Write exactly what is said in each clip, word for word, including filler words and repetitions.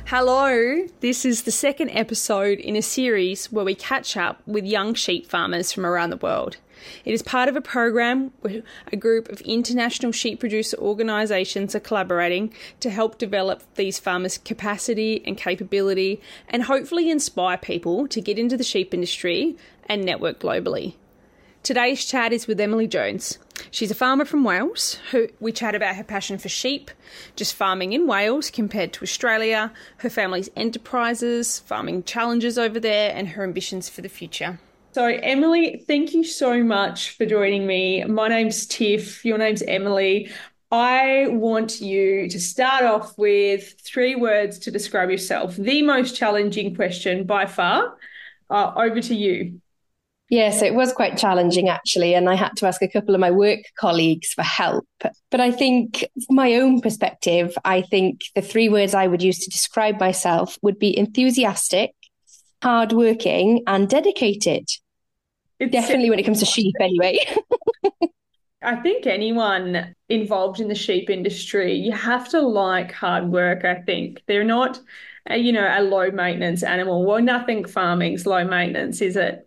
Hello, this is the second episode in a series where we catch up with young sheep farmers from around the world. It is part of a program where a group of international sheep producer organisations are collaborating to help develop these farmers' capacity and capability and hopefully inspire people to get into the sheep industry and network globally. Today's chat is with Emily Jones. She's a farmer from Wales who we chat about her passion for sheep, just farming in Wales compared to Australia, her family's enterprises, farming challenges over there, and her ambitions for the future. So Emily, thank you so much for joining me. My name's Tiff, your name's Emily. I want you to start off with three words to describe yourself. The most challenging question by far. Uh, over to you. Yes, it was quite challenging actually, and I had to ask a couple of my work colleagues for help. But I think from my own perspective, I think the three words I would use to describe myself would be enthusiastic, hardworking, and dedicated. It's Definitely when it comes to sheep anyway. I think anyone involved in the sheep industry, you have to like hard work, I think. They're not, a, you know, a low maintenance animal. Well, nothing farming's low maintenance, is it?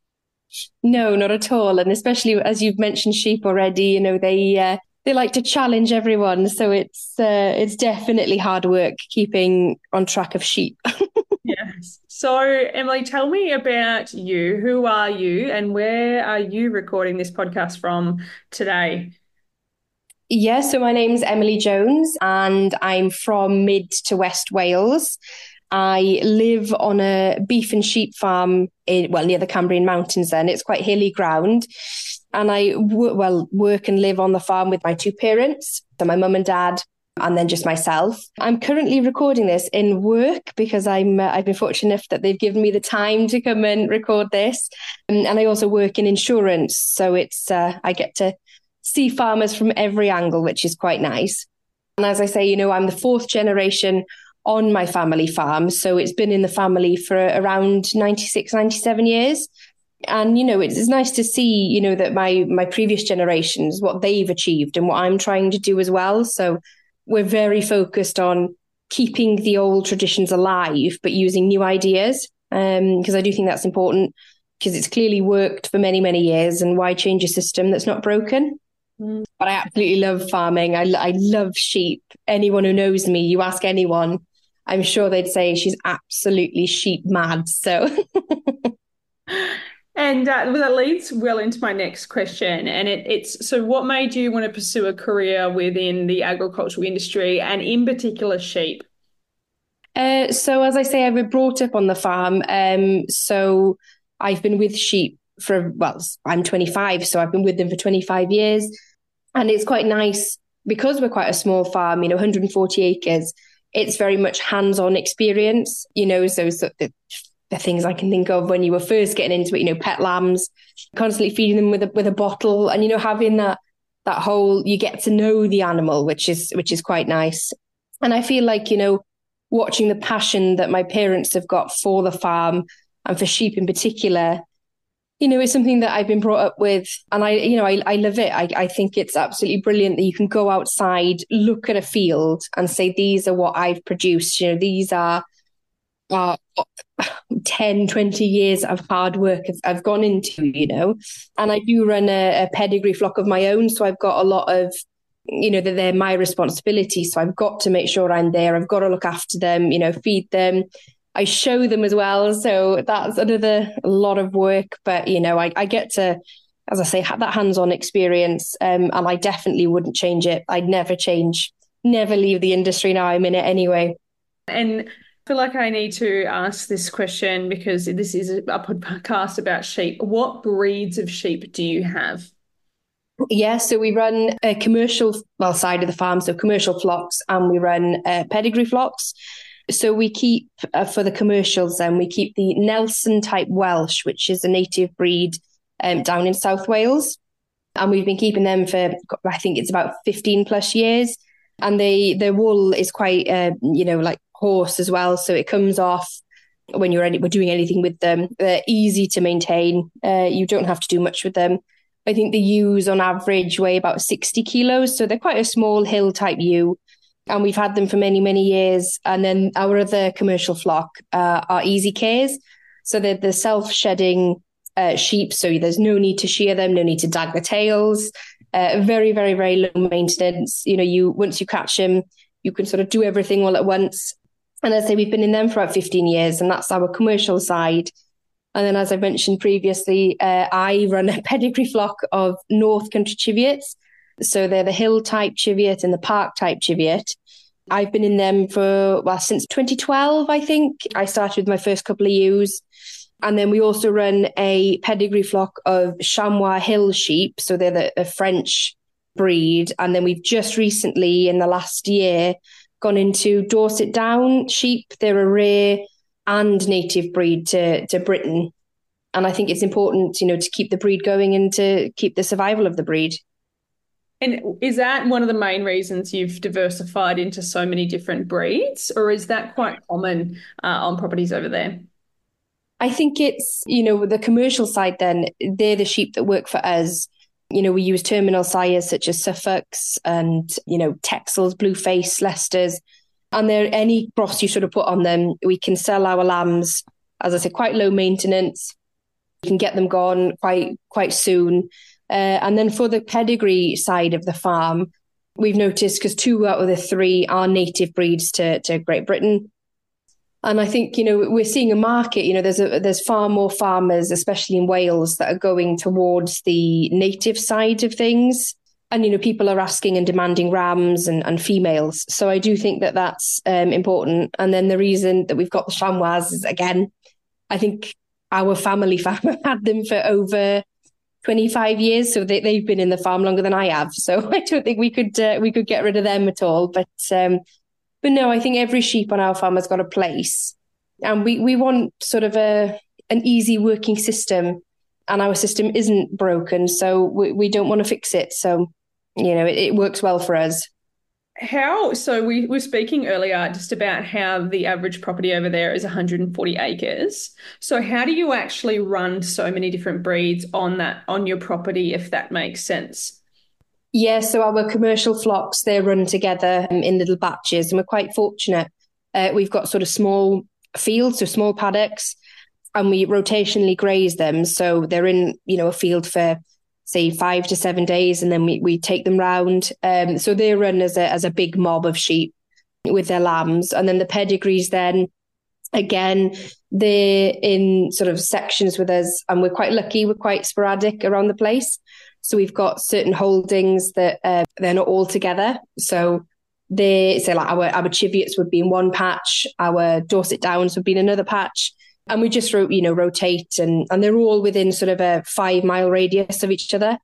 No, not at all. And especially as you've mentioned sheep already, you know, they uh, they like to challenge everyone. So it's uh, it's definitely hard work keeping on track of sheep. Yes. So, Emily, tell me about you. Who are you and where are you recording this podcast from today? Yeah, so my name's Emily Jones and I'm from mid to West Wales. I live on a beef and sheep farm in, well, near the Cambrian Mountains then. It's quite hilly ground. And I, w- well, work and live on the farm with my two parents, so my mum and dad, and then just myself. I'm currently recording this in work because I'm, uh, I've been fortunate enough that they've given me the time to come and record this. Um, and I also work in insurance. So it's, uh, I get to see farmers from every angle, which is quite nice. And as I say, you know, I'm the fourth generation on my family farm. So it's been in the family for around ninety-six, ninety-seven years. And, you know, it's nice to see, you know, that my my previous generations, what they've achieved and what I'm trying to do as well. So we're very focused on keeping the old traditions alive, but using new ideas. Um, because I do think that's important because it's clearly worked for many, many years. And why change a system that's not broken? Mm. But I absolutely love farming. I, I love sheep. Anyone who knows me, you ask anyone, I'm sure they'd say she's absolutely sheep mad. So, and uh, well, that leads well into my next question. And it, it's so, what made you want to pursue a career within the agricultural industry and in particular sheep? Uh, so, as I say, I was brought up on the farm. Um, so I've been with sheep for well, I'm twenty-five, so I've been with them for twenty-five years, and it's quite nice because we're quite a small farm. You know, one hundred forty acres. It's very much hands-on experience, you know, so, so the, the things I can think of when you were first getting into it, you know, pet lambs, constantly feeding them with a, with a bottle and, you know, having that, that whole, you get to know the animal, which is, which is quite nice. And I feel like, you know, watching the passion that my parents have got for the farm and for sheep in particular, you know, it's something that I've been brought up with and I, you know, I, I love it. I, I think it's absolutely brilliant that you can go outside, look at a field and say, these are what I've produced. You know, these are, are ten, twenty years of hard work I've, I've gone into, you know, and I do run a, a pedigree flock of my own. So I've got a lot of, you know, that they're my responsibility. So I've got to make sure I'm there. I've got to look after them, you know, feed them. I show them as well. So that's another lot of work. But, you know, I, I get to, as I say, have that hands-on experience. Um, and I definitely wouldn't change it. I'd never change, never leave the industry now I'm in it anyway. And I feel like I need to ask this question because this is a podcast about sheep. What breeds of sheep do you have? Yeah, so we run a commercial well side of the farm, so commercial flocks, and we run uh, pedigree flocks. So we keep, uh, for the commercials then, we keep the Nelson type Welsh, which is a native breed um, down in South Wales. And we've been keeping them for, I think it's about fifteen plus years. And they their wool is quite, uh, you know, like coarse as well. So it comes off when you're any, we're doing anything with them. They're easy to maintain. Uh, you don't have to do much with them. I think the ewes on average weigh about sixty kilos. So they're quite a small hill type ewe. and we've had them for many, many years. And then our other commercial flock uh, are easy cares. So they're the self-shedding uh, sheep. So there's no need to shear them, no need to dag the tails. Uh, very, very, very low maintenance. You know, you once you catch them, you can sort of do everything all at once. And as I say, we've been in them for about fifteen years, and that's our commercial side. And then, as I mentioned previously, uh, I run a pedigree flock of North Country Cheviots. So they're the hill type Cheviot and the park type Cheviot. I've been in them for, well, since twenty twelve, I think. I started with my first couple of ewes. And then we also run a pedigree flock of Chamois Hill sheep. So they're the, the French breed. And then we've just recently, in the last year, gone into Dorset Down sheep. They're a rare and native breed to, to Britain. And I think it's important, you know, to keep the breed going and to keep the survival of the breed. And is that one of the main reasons you've diversified into so many different breeds, or is that quite common uh, on properties over there? I think it's, you know, the commercial side then, they're the sheep that work for us. You know, we use terminal sires such as Suffolks and, you know, Texels, Blueface, Leicesters. And there, any cross you sort of put on them, we can sell our lambs, as I said, quite low maintenance. You can get them gone quite, quite soon. Uh, and then for the pedigree side of the farm, we've noticed, because two out of the three are native breeds to, to Great Britain. And I think, you know, we're seeing a market, you know, there's a, there's far more farmers, especially in Wales, that are going towards the native side of things. And, you know, people are asking and demanding rams and, and females. So I do think that that's um, important. And then the reason that we've got the chamois is, again, I think our family farm had them for over twenty-five years. So they, they've been in the farm longer than I have. So I don't think we could uh, we could get rid of them at all. But um, but no, I think every sheep on our farm has got a place. And we, we want sort of a an easy working system. And our system isn't broken. So we, we don't want to fix it. So, you know, it, it works well for us. How, so we were speaking earlier just about how the average property over there is one hundred forty acres. So how do you actually run so many different breeds on that, on your property, if that makes sense? Yeah, so our commercial flocks, they're run together um, in little batches, and we're quite fortunate. Uh, we've got sort of small fields, so small paddocks, and we rotationally graze them. So they're in, you know, a field for, say, five to seven days, and then we, we take them round. Um, so they run as a as a big mob of sheep with their lambs. And then the pedigrees then, again, they're in sort of sections with us, and we're quite lucky, we're quite sporadic around the place. So we've got certain holdings that uh, they're not all together. So they say like our, our Cheviots would be in one patch, our Dorset Downs would be in another patch. And we just, you know, rotate, and, and they're all within sort of a five mile radius of each other.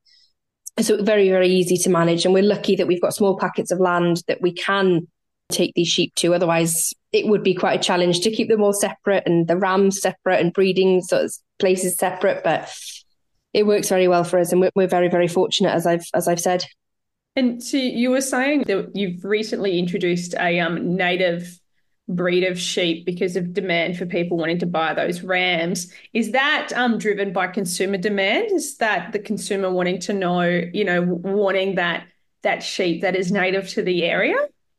So very, very easy to manage. And we're lucky that we've got small packets of land that we can take these sheep to. Otherwise, it would be quite a challenge to keep them all separate and the rams separate and breeding sort of places separate. But it works very well for us, and we're, we're very, very fortunate, as I've as I've said. And so you were saying that you've recently introduced a um, native breed of sheep because of demand for people wanting to buy those rams. Is that um, driven by consumer demand? Is that the consumer wanting to know, you know, wanting that that sheep that is native to the area?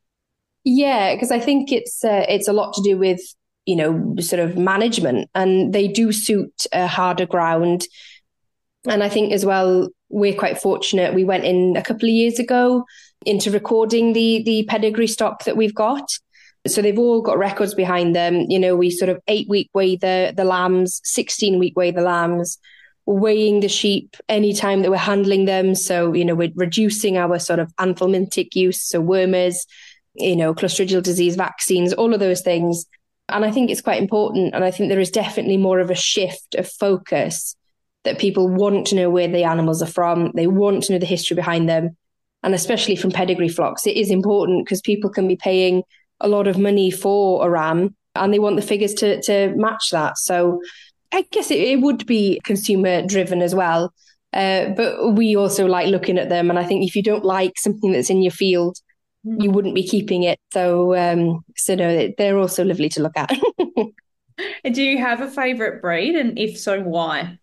Yeah, because I think it's uh, it's a lot to do with, you know, sort of management, and they do suit a harder ground. And I think as well, we're quite fortunate. We went in a couple of years ago into recording the the pedigree stock that we've got. So they've all got records behind them. You know, we sort of eight week weigh the, the lambs, sixteen week weigh the lambs, weighing the sheep anytime that we're handling them. So, you know, we're reducing our sort of anthelmintic use, so wormers, you know, clostridial disease vaccines, all of those things. And I think it's quite important. And I think there is definitely more of a shift of focus, that people want to know where the animals are from. They want to know the history behind them. And especially from pedigree flocks, it is important because people can be paying a lot of money for a ram and they want the figures to, to match that. So I guess it, it would be consumer driven as well. Uh, but we also like looking at them. And I think if you don't like something that's in your field, you wouldn't be keeping it. So, um, so no, they're also lovely to look at. And do you have a favourite breed? And if so, why?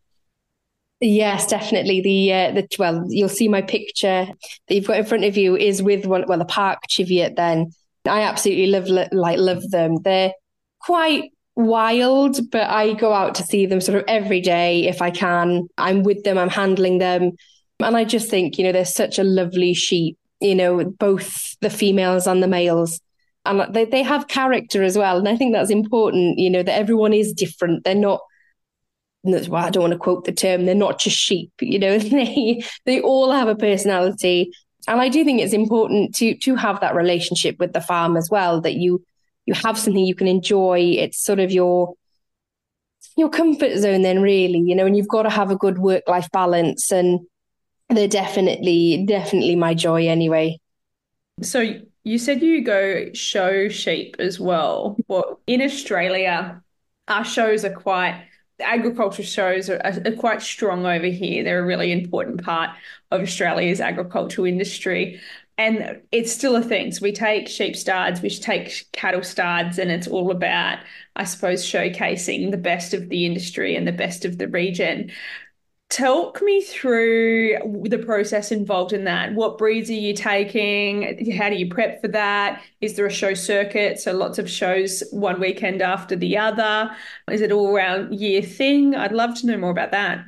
Yes, definitely. The uh, the well, you'll see my picture that you've got in front of you is with one, well, a park Cheviot then. I absolutely love like love them. They're quite wild, but I go out to see them sort of every day if I can. I'm with them, I'm handling them. And I just think, you know, they're such a lovely sheep, you know, both the females and the males. And they, they have character as well. And I think that's important, you know, that everyone is different. They're not, well, I don't want to quote the term, they're not just sheep, you know, they they all have a personality. And I do think it's important to to have that relationship with the farm as well, that you you have something you can enjoy. It's sort of your your comfort zone then, really, you know, and you've got to have a good work-life balance. And they're definitely, definitely my joy anyway. So you said you go show sheep as well. Well, in Australia, our shows are quite, the agriculture shows are, are quite strong over here. They're a really important part of Australia's agricultural industry. And it's still a thing. So we take sheep starts, we take cattle starts, and it's all about, I suppose, showcasing the best of the industry and the best of the region. Talk me through the process involved in that. What breeds are you taking? How do you prep for that? Is there a show circuit? So lots of shows one weekend after the other. Is it all around year thing? I'd love to know more about that.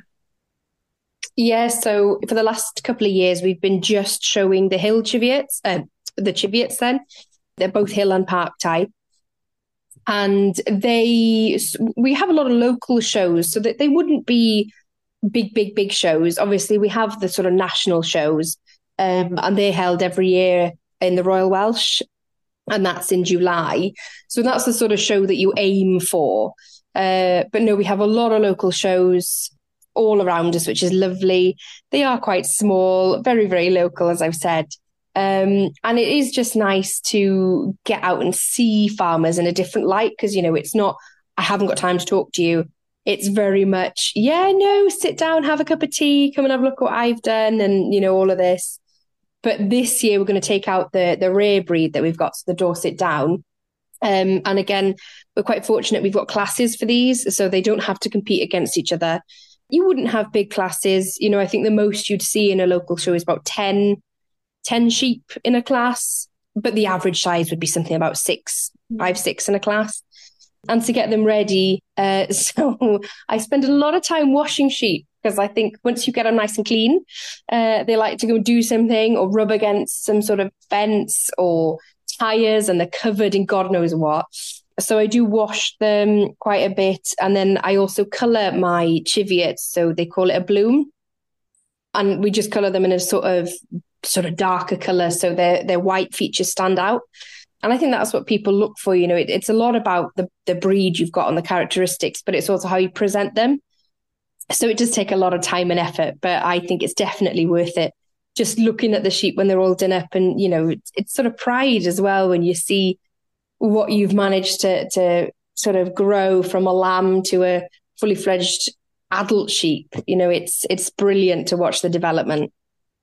Yeah, so for the last couple of years, we've been just showing the hill Cheviots, uh, the Cheviots then. They're both hill and park type. And they, we have a lot of local shows so that they wouldn't be big, big, big shows. Obviously, we have the sort of national shows, um, and they're held every year in the Royal Welsh, and that's in July. So that's the sort of show that you aim for. Uh, but no, we have a lot of local shows all around us, which is lovely. They are quite small, very, very local, as I've said. Um, and it is just nice to get out and see farmers in a different light, because, you know, it's not, I haven't got time to talk to you. It's very much, yeah, no, sit down, have a cup of tea, come and have a look at what I've done, and, you know, all of this. But this year we're going to take out the the rare breed that we've got, so the Dorset Down. Um, and again, we're quite fortunate we've got classes for these, so they don't have to compete against each other. You wouldn't have big classes. You know, I think the most you'd see in a local show is about ten, ten sheep in a class, but the average size would be something about six, five, six in a class. And to get them ready, uh, so I spend a lot of time washing sheep, because I think once you get them nice and clean, uh, they like to go do something or rub against some sort of fence or tires, and they're covered in God knows what. So I do wash them quite a bit. And then I also colour my Cheviots, so they call it a bloom. And we just colour them in a sort of sort of darker colour, so their their white features stand out. And I think that's what people look for. You know, it, it's a lot about the, the breed you've got and the characteristics, but it's also how you present them. So it does take a lot of time and effort, but I think it's definitely worth it. Just looking at the sheep when they're all done up, and, you know, it's, it's sort of pride as well when you see what you've managed to, to sort of grow from a lamb to a fully fledged adult sheep. You know, it's, it's brilliant to watch the development.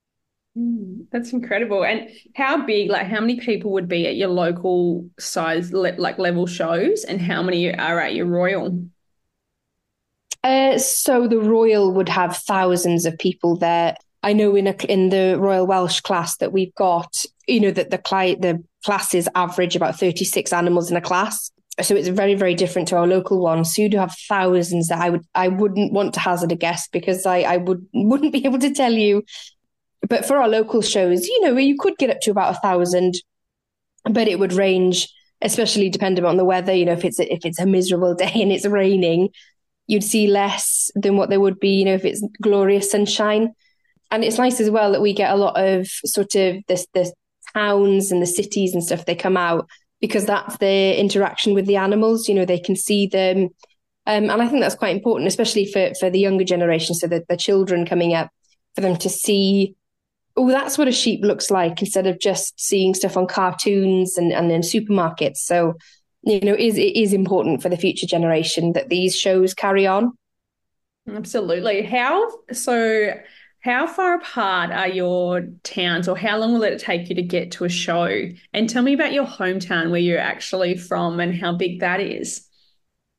Mm, that's incredible. And how big, like how many people would be at your local size, le- like level shows, and how many are at your Royal? Uh, so the Royal would have thousands of people there. I know in a, in the Royal Welsh class that we've got, you know, that the, cli- the classes average about thirty-six animals in a class. So it's very, very different to our local one. So you do have thousands that I would, I wouldn't want to hazard a guess, because I, I would, wouldn't be able to tell you. But for our local shows, you know, you could get up to about a thousand, but it would range, especially depending on the weather. You know, if it's a, if it's a miserable day and it's raining, you'd see less than what there would be, you know, if it's glorious sunshine. And it's nice as well that we get a lot of sort of the, the towns and the cities and stuff, they come out, because that's their interaction with the animals. You know, they can see them. Um, and I think that's quite important, especially for, for the younger generation, so that the children coming up, for them to see, oh, that's what a sheep looks like, instead of just seeing stuff on cartoons and, and in supermarkets. So, you know, it is, it is important for the future generation that these shows carry on. Absolutely. How, so how far apart are your towns, or how long will it take you to get to a show? And tell me about your hometown, where you're actually from, and how big that is.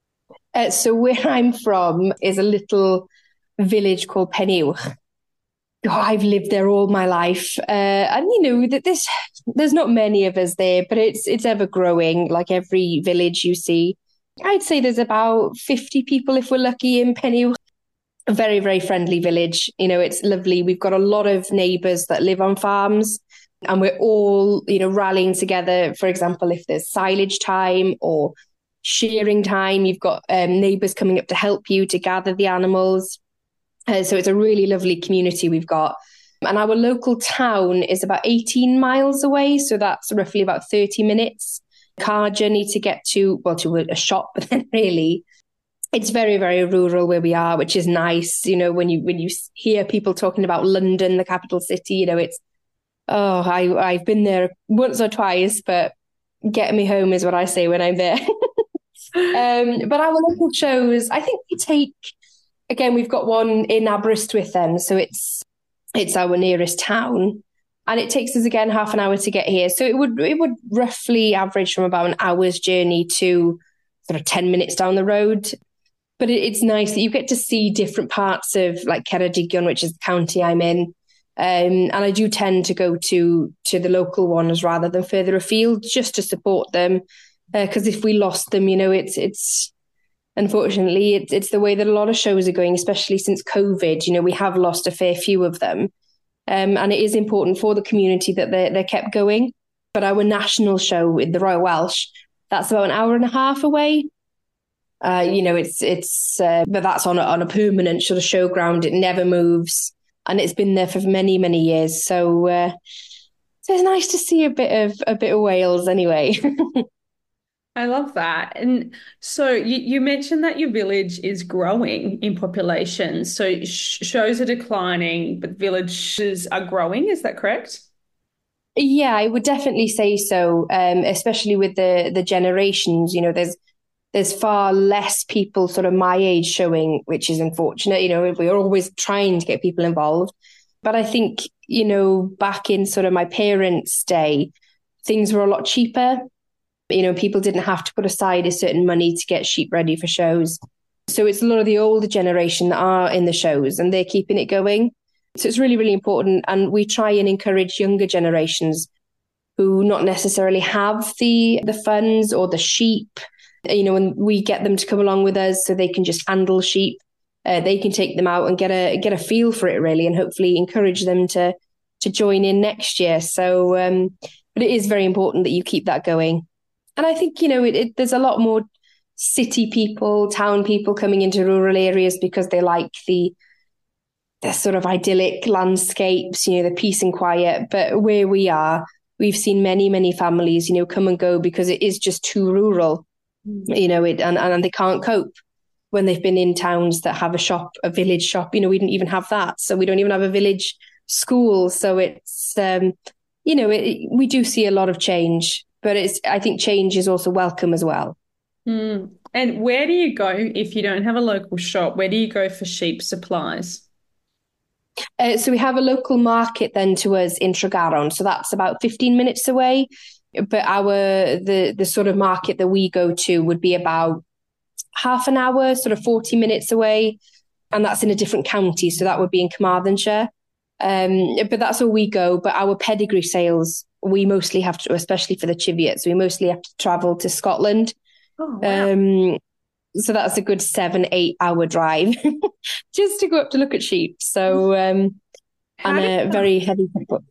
Uh, so where I'm from is a little village called Penywch. Oh, I've lived there all my life, uh, and you know that this there's not many of us there, but it's it's ever growing. Like every village you see, I'd say there's about fifty people if we're lucky in Penny. A very very friendly village. You know, it's lovely. We've got a lot of neighbours that live on farms, and we're all you know rallying together. For example, if there's silage time or shearing time, you've got um, neighbours coming up to help you to gather the animals. Uh, so it's a really lovely community we've got. And our local town is about eighteen miles away. So that's roughly about thirty minutes car journey to get to, well, to a shop, but then really it's very, very rural where we are, which is nice. You know, when you when you hear people talking about London, the capital city, you know, it's, oh, I, I've been there once or twice, but getting me home is what I say when I'm there. um, but our local shows, I think we take, again, we've got one in Aberystwyth then, so it's it's our nearest town, and it takes us again half an hour to get here. So it would it would roughly average from about an hour's journey to sort of ten minutes down the road. But it, it's nice that you get to see different parts of like Ceredigion, which is the county I'm in, um, and I do tend to go to to the local ones rather than further afield just to support them, because uh, if we lost them, you know, it's it's. Unfortunately, it's it's the way that a lot of shows are going, especially since COVID. You know, we have lost a fair few of them. Um, and it is important for the community that they're, they're kept going. But our national show with the Royal Welsh, that's about an hour and a half away. Uh, you know, it's, it's uh, but that's on a, on a permanent sort of showground. It never moves. And it's been there for many, many years. So, uh, so it's nice to see a bit of a bit of Wales anyway. I love that. And so you, you mentioned that your village is growing in population. So sh shows are declining, but villages are growing. Is that correct? Yeah, I would definitely say so. Um, especially with the the generations, you know, there's there's far less people sort of my age showing, which is unfortunate. You know, we're always trying to get people involved. But I think, you know, back in sort of my parents' day, things were a lot cheaper. You know, people didn't have to put aside a certain money to get sheep ready for shows. So it's a lot of the older generation that are in the shows and they're keeping it going. So it's really, really important. And we try and encourage younger generations who not necessarily have the the funds or the sheep, you know, and we get them to come along with us so they can just handle sheep. Uh, they can take them out and get a get a feel for it really, and hopefully encourage them to to join in next year. So, um, but it is very important that you keep that going. And I think, you know, it, it, there's a lot more city people, town people coming into rural areas because they like the the sort of idyllic landscapes, you know, the peace and quiet. But where we are, we've seen many, many families, you know, come and go because it is just too rural, mm-hmm. you know, it, and, and they can't cope when they've been in towns that have a shop, a village shop. You know, we didn't even have that. So we don't even have a village school. So it's, um, you know, it, we do see a lot of change. But it's, I think change is also welcome as well. Mm. And where do you go if you don't have a local shop? Where do you go for sheep supplies? Uh, so we have a local market then to us in Tregaron. So that's about fifteen minutes away. But our the the sort of market that we go to would be about half an hour, sort of forty minutes away. And that's in a different county. So that would be in Carmarthenshire. Um, but that's where we go. But our pedigree sales, we mostly have to, especially for the Cheviots, we mostly have to travel to Scotland. Oh, wow. Um, so that's a good seven, eight hour drive just to go up to look at sheep. So, um, and a that, very heavy tempo.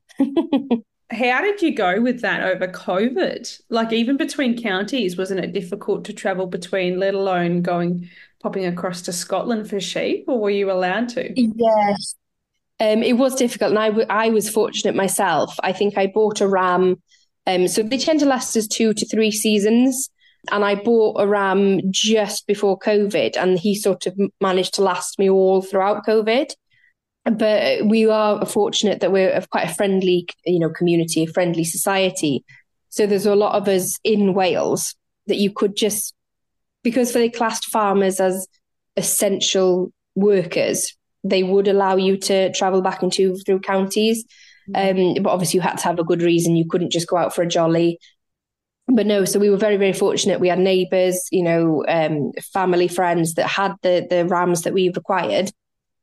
How did you go with that over COVID? Like even between counties, wasn't it difficult to travel between, let alone going, popping across to Scotland for sheep, or were you allowed to? Yes. Um, it was difficult, and I, w- I was fortunate myself. I think I bought a ram. Um, so they tend to last us two to three seasons. And I bought a ram just before COVID, and he sort of managed to last me all throughout COVID. But we are fortunate that we're quite a friendly, you know, community, a friendly society. So there's a lot of us in Wales that you could just, because they classed farmers as essential workers, they would allow you to travel back into through counties. Um, but obviously you had to have a good reason. You couldn't just go out for a jolly. But no, so we were very, very fortunate. We had neighbours, you know, um, family, friends that had the the rams that we've acquired.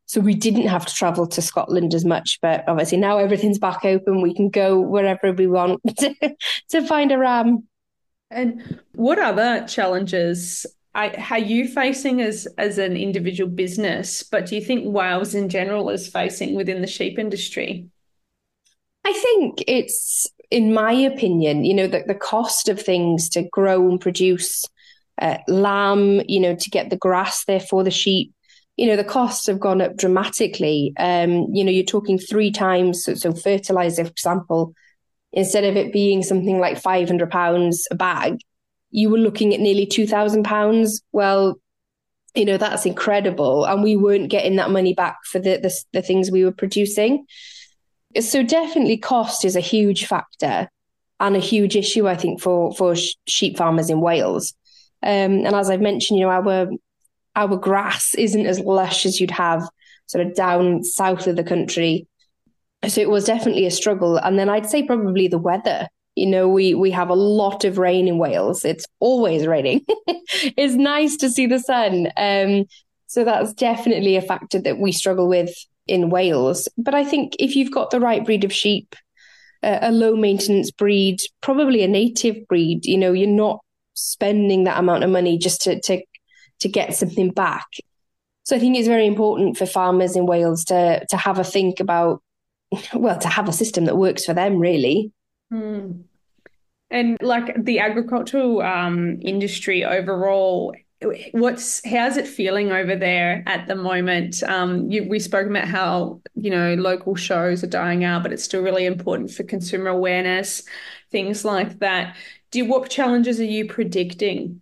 So we didn't have to travel to Scotland as much, but obviously now everything's back open. We can go wherever we want to, to find a ram. And what other challenges are, are you facing as, as an individual business, but do you think Wales in general is facing within the sheep industry? I think it's, in my opinion, you know, the, the cost of things to grow and produce uh, lamb, you know, to get the grass there for the sheep, you know, the costs have gone up dramatically. Um, you know, you're talking three times. So, so fertilizer, for example, instead of it being something like five hundred pounds a bag, you were looking at nearly two thousand pounds. Well, you know, that's incredible. And we weren't getting that money back for the, the, the things we were producing. So definitely cost is a huge factor and a huge issue, I think, for, for sheep farmers in Wales. Um, and as I've mentioned, you know, our our grass isn't as lush as you'd have sort of down south of the country. So it was definitely a struggle. And then I'd say probably the weather. You know, we we have a lot of rain in Wales. It's always raining. It's nice to see the sun. Um, so that's definitely a factor that we struggle with in Wales. But I think if you've got the right breed of sheep, uh, a low maintenance breed, probably a native breed, you know, you're not spending that amount of money just to to to get something back. So I think it's very important for farmers in Wales to to have a think about, well, to have a system that works for them, really. Mm. And like the agricultural um, industry overall, what's how's it feeling over there at the moment? Um, you, we spoke about how, you know, local shows are dying out, but it's still really important for consumer awareness, things like that. Do what challenges are you predicting?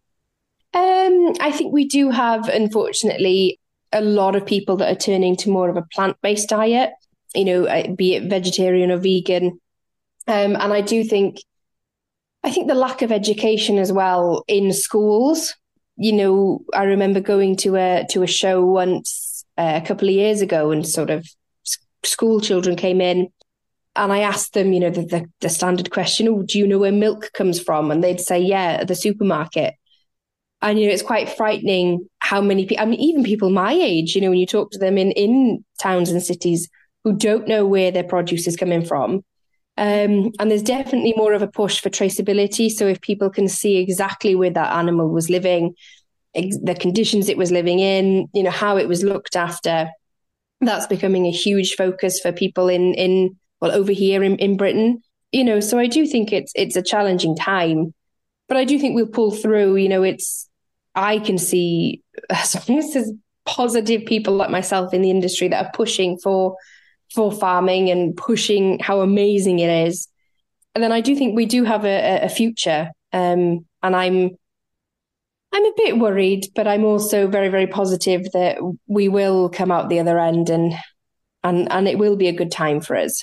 Um, I think we do have, unfortunately, a lot of people that are turning to more of a plant-based diet, you know, be it vegetarian or vegan. Um, and I do think, I think the lack of education as well in schools. You know, I remember going to a to a show once uh, a couple of years ago, and sort of school children came in, and I asked them, you know, the the, the standard question, "Oh, do you know where milk comes from?" And they'd say, "Yeah, at the supermarket." And, you know, it's quite frightening how many people, I mean, even people my age, you know, when you talk to them in, in towns and cities who don't know where their produce is coming from. Um, and there's definitely more of a push for traceability. So if people can see exactly where that animal was living, ex- the conditions it was living in, you know, how it was looked after, that's becoming a huge focus for people in, in well, over here in, in Britain. You know, so I do think it's it's a challenging time. But I do think we'll pull through. You know, it's, I can see as long as there's positive people like myself in the industry that are pushing for, for farming and pushing how amazing it is. And then I do think we do have a, a future. Um, and I'm, I'm a bit worried, but I'm also very, very positive that we will come out the other end and, and, and it will be a good time for us.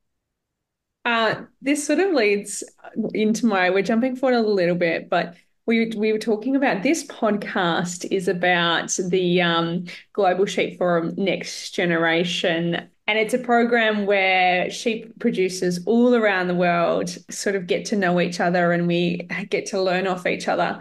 Uh, this sort of leads into my, we're jumping forward a little bit, but we we were talking about this podcast is about the um, Global Sheep Forum Next Generation. And it's a program where sheep producers all around the world sort of get to know each other and we get to learn off each other.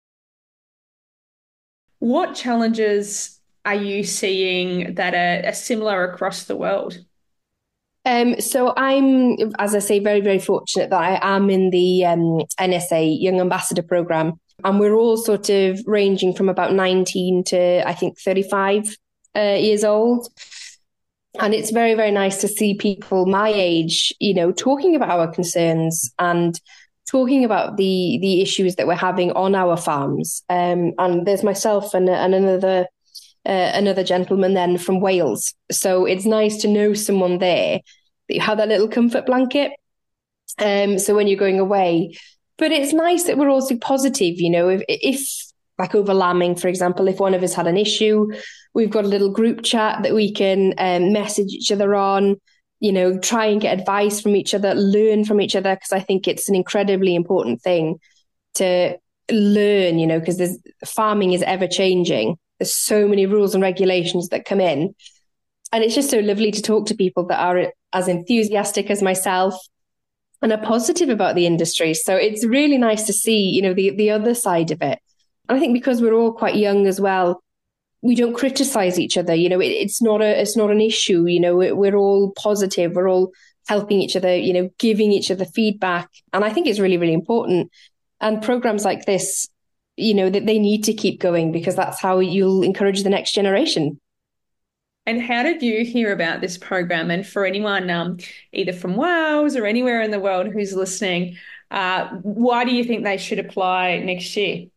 What challenges are you seeing that are, are similar across the world? Um, so I'm, as I say, very, very fortunate that I am in the um, N S A Young Ambassador Programme. And we're all sort of ranging from about nineteen to, I think, thirty-five uh, years old. And it's very, very nice to see people my age, you know, talking about our concerns and talking about the the issues that we're having on our farms. Um, and there's myself and, and another Uh, another gentleman then from Wales. So it's nice to know someone there, that you have that little comfort blanket. Um, so when you're going away, but it's nice that we're also positive, you know, if, if like over lambing, for example, if one of us had an issue, we've got a little group chat that we can um, message each other on, you know, try and get advice from each other, learn from each other, because I think it's an incredibly important thing to learn, you know, because there's farming is ever changing. There's so many rules and regulations that come in. And it's just so lovely to talk to people that are as enthusiastic as myself and are positive about the industry. So it's really nice to see, you know, the, the other side of it. And I think because we're all quite young as well, we don't criticize each other. You know, it, it's not a it's not an issue. You know, we're, we're all positive. We're all helping each other. You know, giving each other feedback, and I think it's really really important. And programs like this, you know, that they need to keep going because that's how you'll encourage the next generation. And how did you hear about this program? And for anyone, um, either from Wales or anywhere in the world who's listening, uh, why do you think they should apply next year?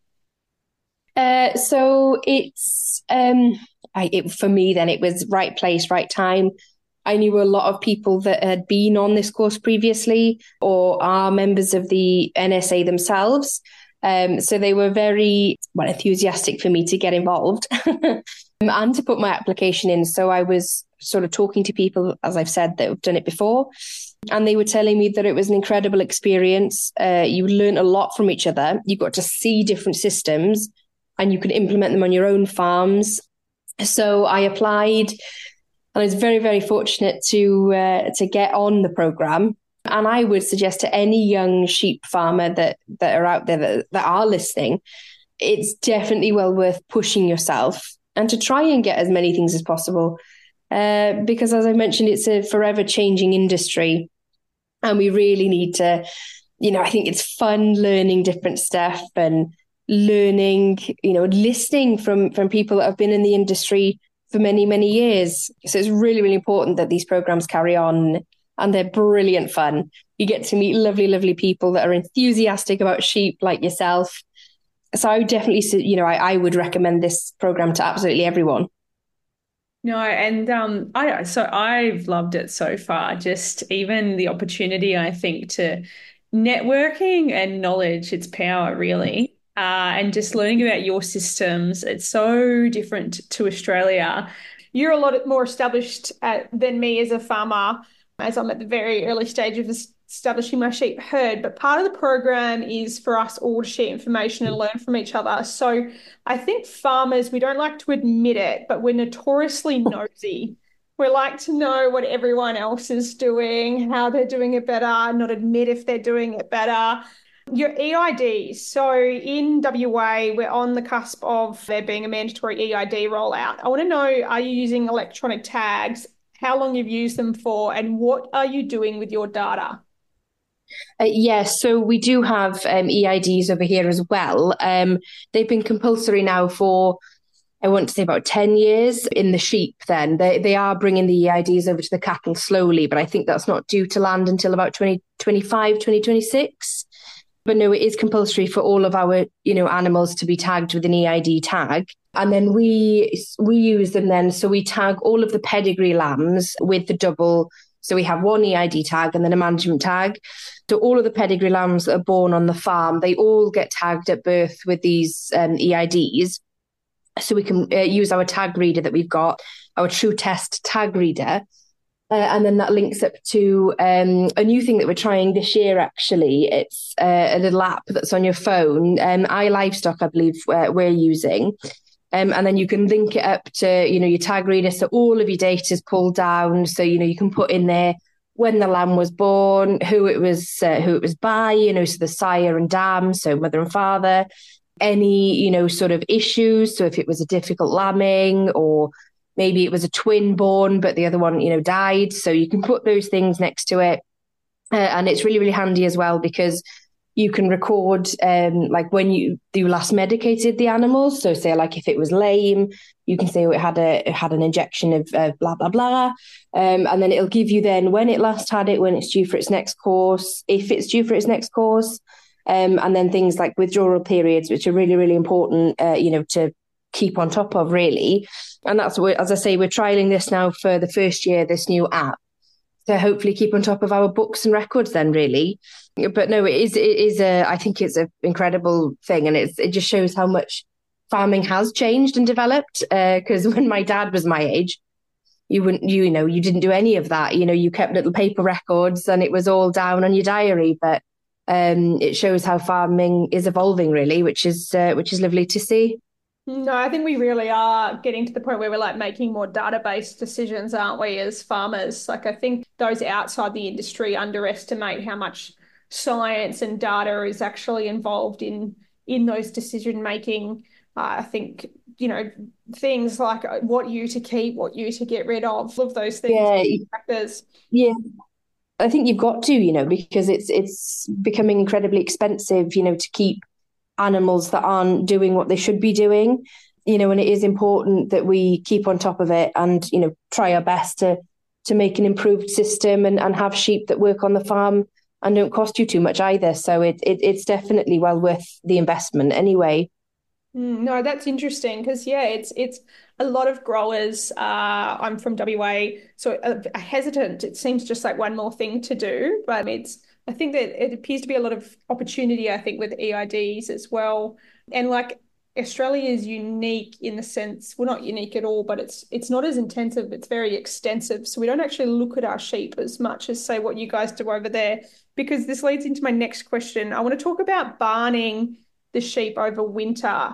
Uh, so it's um, I, it, for me. Then it was right place, right time. I knew a lot of people that had been on this course previously or are members of the N S A themselves. Um, so they were very well enthusiastic for me to get involved and to put my application in. So I was sort of talking to people, as I've said, that have done it before. And they were telling me that it was an incredible experience. Uh, you learn a lot from each other. You got to see different systems and you could implement them on your own farms. So I applied and I was very, very fortunate to uh, to get on the programme. And I would suggest to any young sheep farmer that, that are out there that, that are listening, it's definitely well worth pushing yourself and to try and get as many things as possible. Uh, because as I mentioned, it's a forever changing industry. And we really need to, you know, I think it's fun learning different stuff and learning, you know, listening from, from people that have been in the industry for many, many years. So it's really, really important that these programs carry on. And they're brilliant fun. You get to meet lovely, lovely people that are enthusiastic about sheep like yourself. So I would definitely, you know, I, I would recommend this program to absolutely everyone. No, and um, I so I've loved it so far. Just even the opportunity, I think, to networking and knowledge, its power, really. Uh, and just learning about your systems. It's so different to Australia. You're a lot more established at, than me as a farmer, as I'm at the very early stage of establishing my sheep herd. But part of the program is for us all to share information and learn from each other. So I think farmers, we don't like to admit it, but we're notoriously nosy. We like to know what everyone else is doing, how they're doing it better, not admit if they're doing it better. Your E I Ds. So in W A, we're on the cusp of there being a mandatory E I D rollout. I want to know, are you using electronic tags? How long you've used them for, and what are you doing with your data? Uh, yes, so we do have um, E I Ds over here as well. Um, they've been compulsory now for, I want to say about ten years in the sheep then. They they are bringing the E I Ds over to the cattle slowly, but I think that's not due to land until about twenty twenty-five, twenty twenty-six. But no, it is compulsory for all of our, you know, animals to be tagged with an E I D tag. And then we we use them then. So we tag all of the pedigree lambs with the double. So we have one E I D tag and then a management tag. So all of the pedigree lambs that are born on the farm, they all get tagged at birth with these um, E I Ds. So we can uh, use our tag reader that we've got, our TrueTest tag reader. Uh, and then that links up to um, a new thing that we're trying this year, actually. It's uh, a little app that's on your phone. Um, iLivestock, I believe, uh, we're using. Um, and then you can link it up to, you know, your tag reader. So all of your data is pulled down. So, you know, you can put in there when the lamb was born, who it was, uh, who it was by, you know, so the sire and dam, so mother and father, any, you know, sort of issues. So if it was a difficult lambing or maybe it was a twin born, but the other one, you know, died. So you can put those things next to it. Uh, and it's really, really handy as well because you can record um, like when you, you last medicated the animals. So say like if it was lame, you can say oh, it had a it had an injection of uh, blah, blah, blah. Um, and then it'll give you then when it last had it, when it's due for its next course, if it's due for its next course. Um, and then things like withdrawal periods, which are really, really important, uh, you know, to keep on top of really. And that's what, as I say, we're trialing this now for the first year, this new app. To hopefully keep on top of our books and records then really. But no, it is, it is a, I think it's an incredible thing. And it's, it just shows how much farming has changed and developed. Because uh, when my dad was my age, you wouldn't, you, you know, you didn't do any of that. You know, you kept little paper records and it was all down on your diary. But um, it shows how farming is evolving really, which is, uh, which is lovely to see. No, I think we really are getting to the point where we're like making more database decisions, aren't we, as farmers? Like I think those outside the industry underestimate how much science and data is actually involved in in those decision making. Uh, I think, you know, things like what ewe to keep, what ewe to get rid of, all of those things. Yeah, Factors. yeah. I think you've got to, you know, because it's it's becoming incredibly expensive, you know, to keep animals that aren't doing what they should be doing, you know, and it is important that we keep on top of it and, you know, try our best to to make an improved system and, and have sheep that work on the farm and don't cost you too much either. So it, it it's definitely well worth the investment anyway. Mm, no, that's interesting because yeah, it's it's a lot of growers. Uh, I'm from W A, so are, are hesitant. It seems just like one more thing to do, but it's. I think that it appears to be a lot of opportunity. I think with E I Ds as well, and like Australia is unique in the sense, well, not unique at all, but it's it's not as intensive. It's very extensive, so we don't actually look at our sheep as much as say what you guys do over there. Because this leads into my next question. I want to talk about barning the sheep over winter.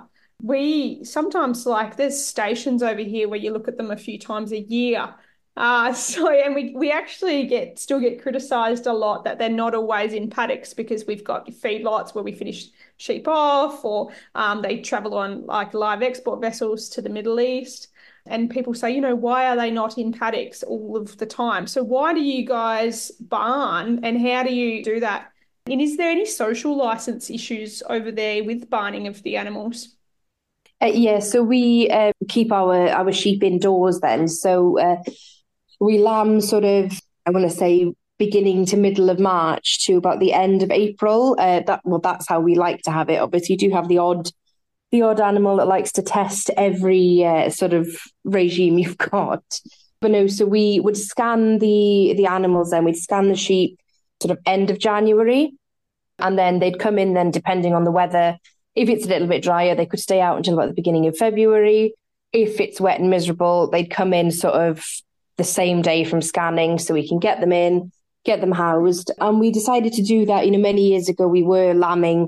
We sometimes like there's stations over here where you look at them a few times a year. Uh, so and we we actually get still get criticised a lot that they're not always in paddocks because we've got feedlots where we finish sheep off, or um, they travel on like live export vessels to the Middle East. And people say, you know, why are they not in paddocks all of the time? So why do you guys barn and how do you do that? And is there any social license issues over there with barning of the animals? Uh, yeah, so we uh, keep our, our sheep indoors then. So uh, we lamb sort of, I want to say, beginning to middle of March to about the end of April. Uh, that well, that's how we like to have it. Obviously, you do have the odd the odd animal that likes to test every uh, sort of regime you've got. But no, so we would scan the the animals then. We'd scan the sheep sort of end of January. And then they'd come in then depending on the weather. If it's a little bit drier, they could stay out until about the beginning of February. If it's wet and miserable, they'd come in sort of the same day from scanning so we can get them in, get them housed. And we decided to do that, you know, many years ago. We were lambing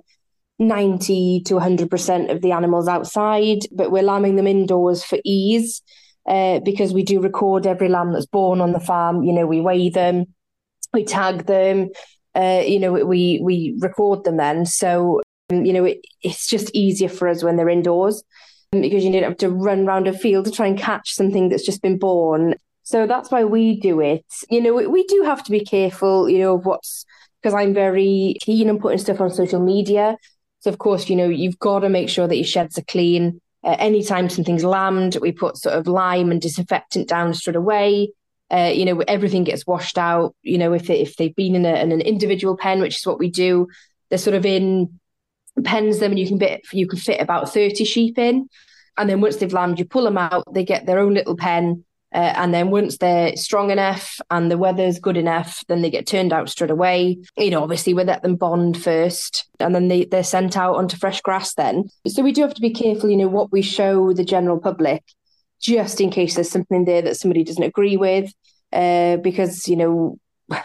ninety to one hundred percent of the animals outside, but we're lambing them indoors for ease uh, because we do record every lamb that's born on the farm. You know, we weigh them, we tag them, uh, you know, we we record them then. So, um, you know, it, it's just easier for us when they're indoors because you don't have to run around a field to try and catch something that's just been born. So that's why we do it. You know, we, we do have to be careful, you know, of what's, because I'm very keen on putting stuff on social media. So, of course, you know, you've got to make sure that your sheds are clean. Uh, anytime something's lambed, we put sort of lime and disinfectant down straight away. Uh, you know, everything gets washed out. You know, if, if they've been in, a, in an individual pen, which is what we do, they're sort of in pens them and you can, bit, you can fit about thirty sheep in. And then once they've lambed, you pull them out, they get their own little pen. Uh, and then once they're strong enough and the weather's good enough, then they get turned out straight away. You know, obviously we let them bond first and then they, they're sent out onto fresh grass then. So we do have to be careful, you know, what we show the general public, just in case there's something there that somebody doesn't agree with, uh, because, you know,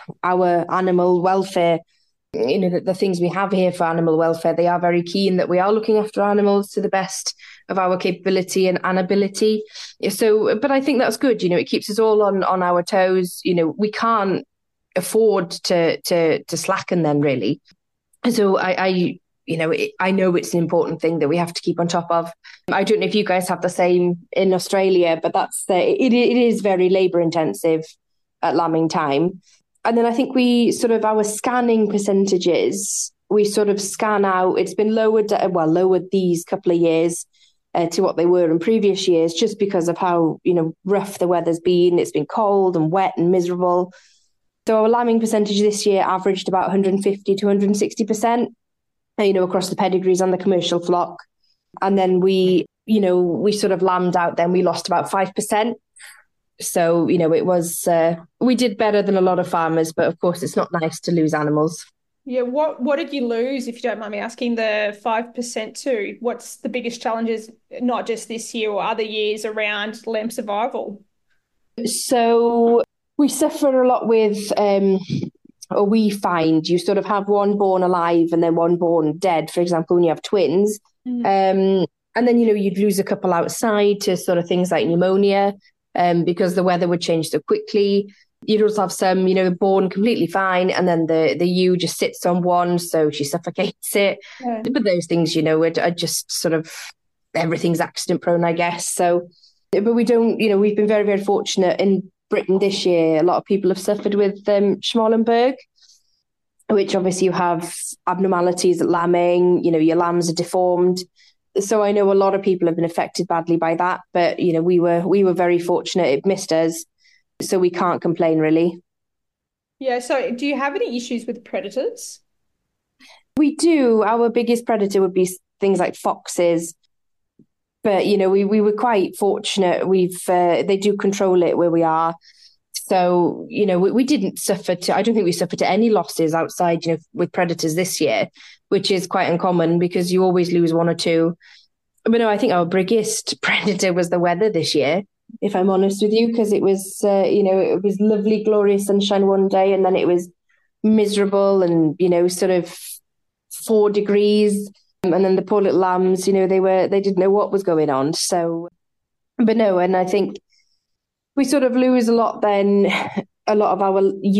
our animal welfare, you know, the, the things we have here for animal welfare, they are very keen that we are looking after animals to the best of our capability and, and ability. So, but I think that's good. You know, it keeps us all on, on our toes. You know, we can't afford to to to slacken then really. So I, I you know, it, I know it's an important thing that we have to keep on top of. I don't know if you guys have the same in Australia, but that's the, it, it is very labour intensive at lambing time. And then I think we sort of, our scanning percentages, we sort of scan out, it's been lowered, well, lowered these couple of years uh, to what they were in previous years, just because of how, you know, rough the weather's been. It's been cold and wet and miserable. So our lambing percentage this year averaged about one hundred fifty to one hundred sixty percent, you know, across the pedigrees and the commercial flock. And then we, you know, we sort of lambed out, then we lost about five percent. So, you know, it was, uh, we did better than a lot of farmers, but of course it's not nice to lose animals. Yeah, what what did you lose, if you don't mind me asking, the five percent to? What's the biggest challenges, not just this year or other years, around lamb survival? So we suffer a lot with, um, or we find you sort of have one born alive and then one born dead, for example, when you have twins. Mm-hmm. Um, and then, you know, you'd lose a couple outside to sort of things like pneumonia. Um, because the weather would change so quickly. You'd also have some, you know, born completely fine, and then the the ewe just sits on one, so she suffocates it. Yeah. But those things, you know, are, are just sort of everything's accident prone, I guess. So, but we don't, you know, we've been very, very fortunate in Britain this year. A lot of people have suffered with um, Schmallenberg, which obviously you have abnormalities at lambing. You know, your lambs are deformed. So I know a lot of people have been affected badly by that. But you know, we were we were very fortunate. It missed us. So we can't complain, really. Yeah. So do you have any issues with predators? We do. Our biggest predator would be things like foxes. But, you know, we, we were quite fortunate. We've uh, they do control it where we are. So, you know, we, we didn't suffer to, I don't think we suffered to any losses outside, you know, with predators this year, which is quite uncommon because you always lose one or two. But no, I think our biggest predator was the weather this year, if I'm honest with you, because it was, uh, you know, it was lovely, glorious sunshine one day, and then it was miserable and, you know, sort of four degrees. And then the poor little lambs, you know, they were, they didn't know what was going on. So, but no, and I think we sort of lose a lot then, a lot of our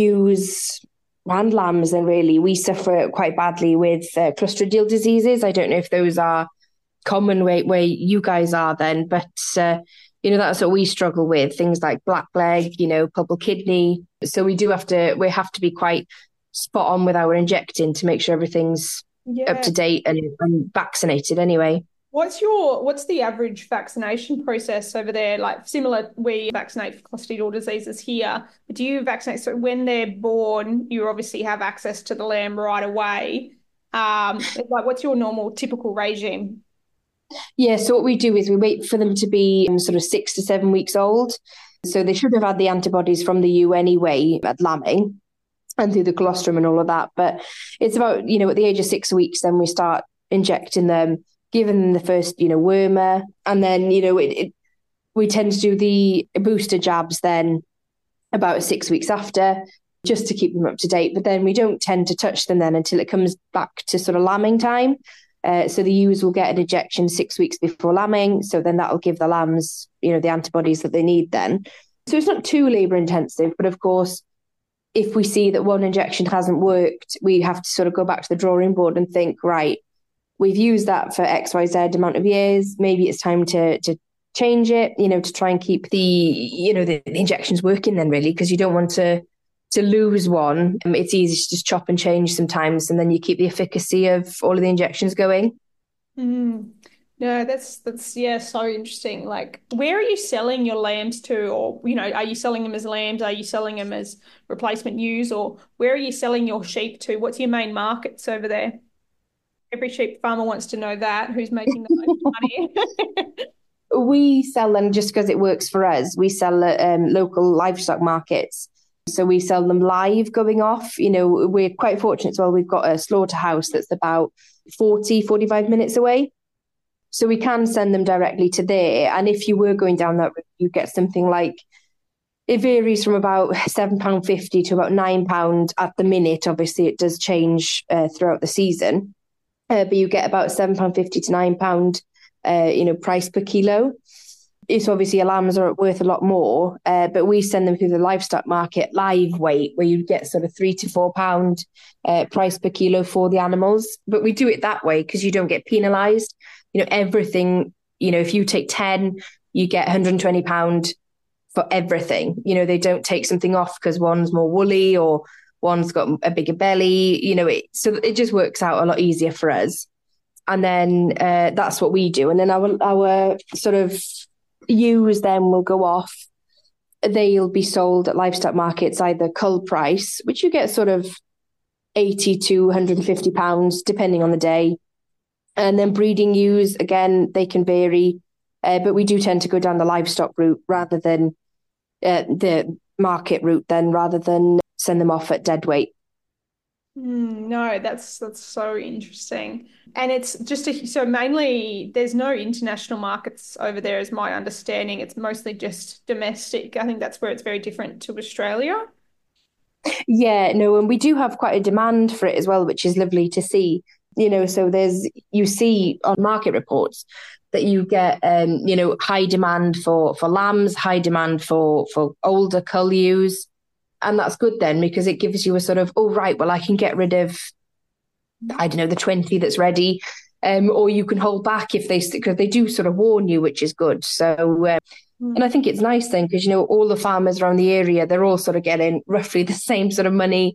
ewes and lambs, then really, we suffer quite badly with uh, clostridial diseases. I don't know if those are common where, where you guys are then, but, uh, you know, that's what we struggle with, things like blackleg, you know, purple kidney. So we do have to, we have to be quite spot on with our injecting to make sure everything's Yeah. up to date and, and vaccinated anyway. What's your what's the average vaccination process over there? Like similar, we vaccinate for clostridial diseases here. But do you vaccinate? So when they're born, you obviously have access to the lamb right away. Um, like what's your normal typical regime? Yeah, so what we do is we wait for them to be um, sort of six to seven weeks old. So they should have had the antibodies from the ewe anyway at lambing and through the colostrum and all of that. But it's about, you know, at the age of six weeks, then we start injecting them, giving them the first, you know, wormer. And then, you know, it, it, we tend to do the booster jabs then about six weeks after, just to keep them up to date. But then we don't tend to touch them then until it comes back to sort of lambing time. Uh, so the ewes will get an injection six weeks before lambing. So then that'll give the lambs, you know, the antibodies that they need then. So it's not too labour intensive, but of course, if we see that one injection hasn't worked, we have to sort of go back to the drawing board and think, right, we've used that for X Y Z amount of years. Maybe it's time to to change it, you know, to try and keep the, you know, the, the injections working then really, because you don't want to to lose one. Um, it's easy to just chop and change sometimes, and then you keep the efficacy of all of the injections going. Mm. No, that's that's yeah, so interesting. Like, where are you selling your lambs to, or you know, are you selling them as lambs? Are you selling them as replacement ewes, or where are you selling your sheep to? What's your main markets over there? Every sheep farmer wants to know that. Who's making the most money? We sell them just because it works for us. We sell at um, local livestock markets. So we sell them live going off. You know, we're quite fortunate as well. We've got a slaughterhouse that's about forty, forty-five minutes away. So we can send them directly to there. And if you were going down that route, you get something like, it varies from about seven pounds fifty to about nine pounds at the minute. Obviously, it does change uh, throughout the season. Uh, but you get about seven pounds fifty to nine pounds, uh, you know, price per kilo. It's obviously your lambs are worth a lot more, uh, but we send them through the livestock market live weight, where you get sort of three to four pound uh, price per kilo for the animals. But we do it that way because you don't get penalised. You know, everything. You know, if you take ten, you get one hundred twenty pound for everything. You know, they don't take something off because one's more woolly or one's got a bigger belly. You know, it so it just works out a lot easier for us. And then uh, that's what we do. And then our our sort of ewes then will go off. They'll be sold at livestock markets, either cull price, which you get sort of eighty to one hundred fifty pounds, depending on the day. And then breeding ewes, again, they can vary. Uh, but we do tend to go down the livestock route rather than uh, the market route, then rather than send them off at dead weight. Mm, no, that's that's so interesting. And it's just a, so mainly there's no international markets over there, is my understanding. It's mostly just domestic. I think that's where it's very different to Australia. Yeah, no, and we do have quite a demand for it as well, which is lovely to see. You know, so there's, you see on market reports that you get, um, you know, high demand for, for lambs, high demand for, for older cull ewes. and that's good then, because it gives you a sort of, oh, right, well, I can get rid of, I don't know, the twenty that's ready. Um, or you can hold back if they, because they do sort of warn you, which is good. So, uh, mm. and I think it's nice then, because, you know, all the farmers around the area, they're all sort of getting roughly the same sort of money.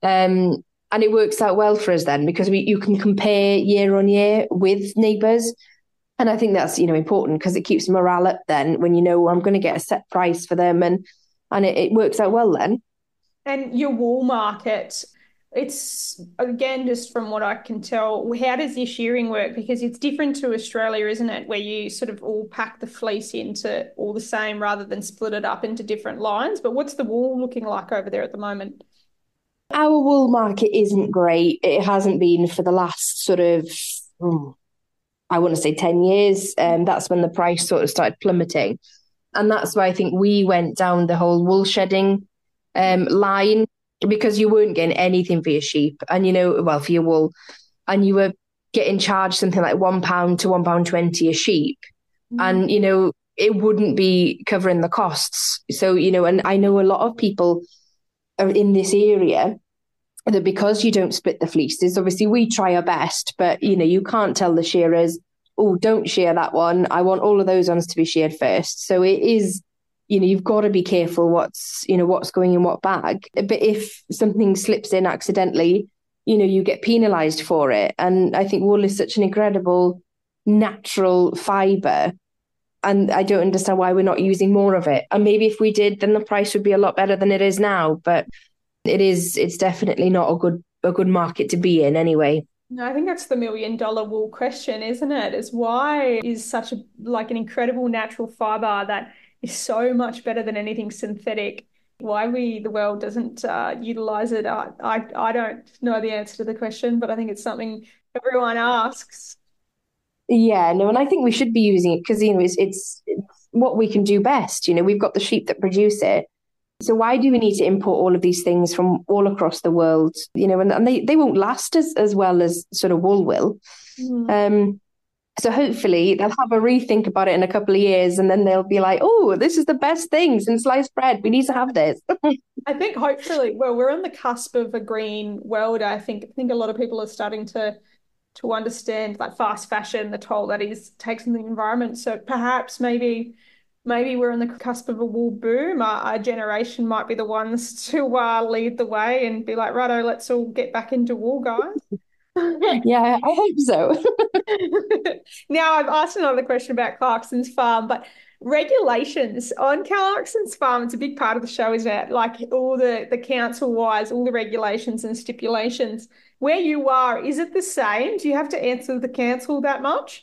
Um, and it works out well for us then, because we you can compare year on year with neighbours. And I think that's, you know, important, because it keeps morale up then when you know, I'm going to get a set price for them, and and it, it works out well then. And your wool market, it's, again, just from what I can tell, how does your shearing work? Because it's different to Australia, isn't it? Where you sort of all pack the fleece into all the same rather than split it up into different lines. But what's the wool looking like over there at the moment? Our wool market isn't great. It hasn't been for the last sort of, hmm, I want to say ten years. And um, that's when the price sort of started plummeting. And that's why I think we went down the whole wool shedding um, line, because you weren't getting anything for your sheep and, you know, well, for your wool, and you were getting charged something like one pound to one pound twenty a sheep. Mm. And, you know, it wouldn't be covering the costs. So, you know, and I know a lot of people are in this area that, because you don't split the fleeces, obviously we try our best, but, you know, you can't tell the shearers, oh, don't shear that one. I want all of those ones to be sheared first. So it is, you know, you've got to be careful what's, you know, what's going in what bag. But if something slips in accidentally, you know, you get penalised for it. And I think wool is such an incredible natural fibre. And I don't understand why we're not using more of it. And maybe if we did, then the price would be a lot better than it is now. But it is, it's definitely not a good, a good market to be in anyway. No, I think that's the million dollar wool question, isn't it? Is why is such a, like an incredible natural fibre that is so much better than anything synthetic, why we, the world doesn't uh, utilise it. I, I, I don't know the answer to the question, but I think it's something everyone asks. Yeah, no, and I think we should be using it because, you know, it's, it's what we can do best. You know, we've got the sheep that produce it. So why do we need to import all of these things from all across the world? You know, and, and they, they won't last as, as well as sort of wool will. Mm. Um, so hopefully they'll have a rethink about it in a couple of years, and then they'll be like, oh, this is the best thing since sliced bread. We need to have this. I think hopefully, well, we're on the cusp of a green world. I think I think a lot of people are starting to to understand, like, fast fashion, the toll that is takes on the environment. So perhaps maybe maybe we're on the cusp of a wool boom. Our, our generation might be the ones to uh, lead the way and be like, righto, let's all get back into wool, guys. Yeah, I hope so. Now, I've asked another question about Clarkson's Farm, but regulations on Clarkson's Farm, it's a big part of the show, isn't it? Like all the, the council-wise, all the regulations and stipulations. Where you are, is it the same? Do you have to answer the council that much?